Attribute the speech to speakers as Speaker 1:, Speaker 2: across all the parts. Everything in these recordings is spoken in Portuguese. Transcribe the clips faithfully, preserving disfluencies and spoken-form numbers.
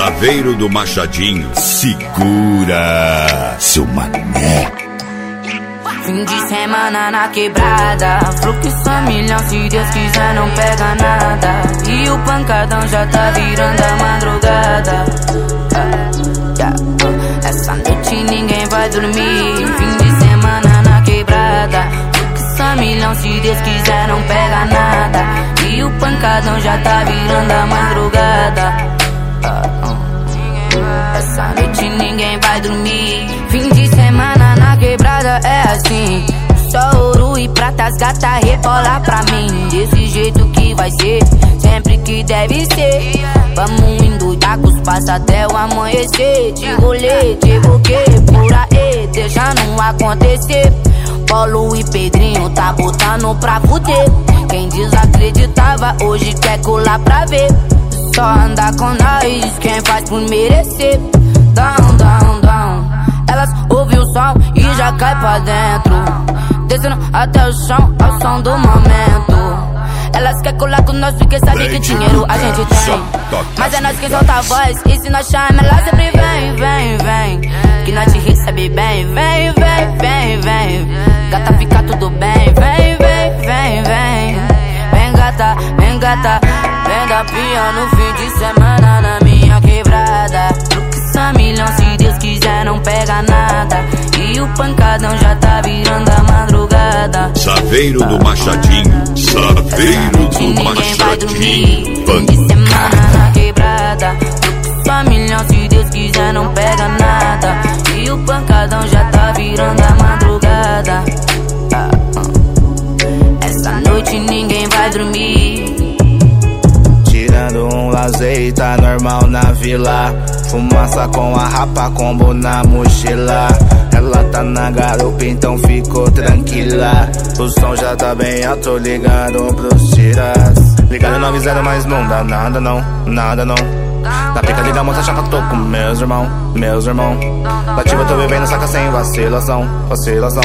Speaker 1: Saveiro do Machadinho, segura, seu mané.
Speaker 2: Fim de semana na quebrada, fluxo a milhão, se Deus quiser não pega nada. E o pancadão já tá virando a madrugada. uh, yeah, uh, Essa noite ninguém vai dormir. Fim de semana na quebrada, fluxo a milhão, se Deus quiser não pega nada. E o pancadão já tá virando a madrugada. uh, uh. Essa noite ninguém vai dormir. Fim de semana na quebrada é assim, só ouro e prata, as gata rebola pra mim. Desse jeito que vai ser, sempre que deve ser. Vamos indo dar com os passos até o amanhecer. De rolê, de buquê, por aí, deixa não acontecer. Paulo e Pedrinho tá botando pra fuder. Quem desacreditava hoje quer colar pra ver. Só anda com nós quem faz por merecer. Down, down, down. Elas ouvem o som e já cai pra dentro, descendo até o chão ao som do momento. Elas querem colar com nós porque sabem que dinheiro a gente tem. Mas é nós quem solta a voz, e se nós chama ela sempre vem, vem, vem. Que nós te recebe bem, vem, vem, vem, vem. Gata fica tudo bem, vem, vem, vem, vem. Vem gata, vem gata, vem dar pia no fim de semana na minha quebrada. Fluxa milhão, se Deus quiser não pega nada. E o pancadão já tá virando a madrugada.
Speaker 1: Saveiro do Machadinho, Saveiro do Machadinho,
Speaker 2: fim de semana na quebrada. Fluxa milhão, se Deus quiser não pega nada. E o pancadão já tá virando a madrugada. Essa noite ninguém vai dormir.
Speaker 3: Tirando um lazer, tá normal na vila. Fumaça com a rapa, combo na mochila. Ela tá na garupa, então ficou tranquila. O som já tá bem alto, ligado pros tiras. Ligado não avisaram, mas não dá nada não, nada não. Na pica liga, moça chapa, tô com meus irmão, meus irmão. Lativa, tô bebendo, saca sem vacilação, vacilação.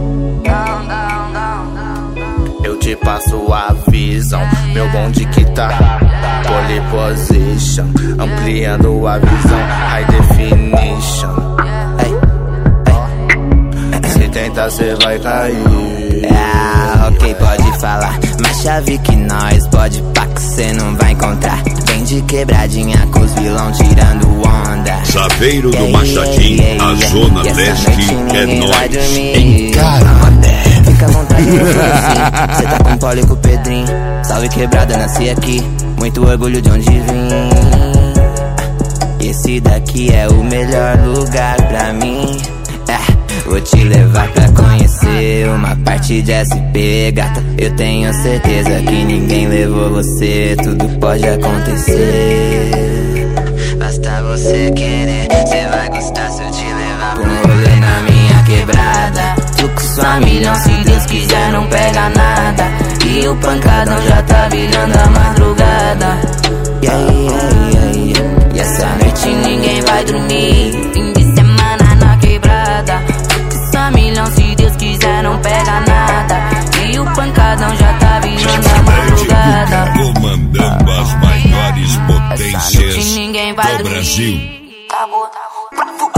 Speaker 3: Eu te passo a visão, meu bonde que tá pole position, ampliando a visão, high definition. Hey, hey. Se tentar cê vai cair.
Speaker 4: Ah, ok, pode falar, mas chave que nós pode pá que cê não vai encontrar. Vem de quebradinha com os vilão tirando onda.
Speaker 1: Saveiro do Machadinho, yeah, yeah, yeah. A zona leste é nóis. Encara.
Speaker 4: Fica à vontade no assim. Cê tá com o Paulo e com o Pedrinho. Salve quebrada, nasci aqui. Muito orgulho de onde vim. Esse daqui é o melhor lugar pra mim. É, vou te levar pra conhecer uma parte de S P, gata. Eu tenho certeza que ninguém levou você. Tudo pode acontecer. Basta você querer, cê vai gostar se eu te levar pra um rolê na minha quebrada. Fluxo a milhão, se Deus quiser não pega nada. E o pancadão já tá virando a madrugada. Yeah, yeah, yeah, yeah. E essa noite ninguém vai dormir. Fim de semana na quebrada. Fluxo a milhão, se Deus quiser não pega nada. E o pancadão já tá virando a madrugada.
Speaker 1: Comandando as maiores potências
Speaker 2: ninguém vai
Speaker 1: do Brasil.
Speaker 2: Tá bom, tá bom.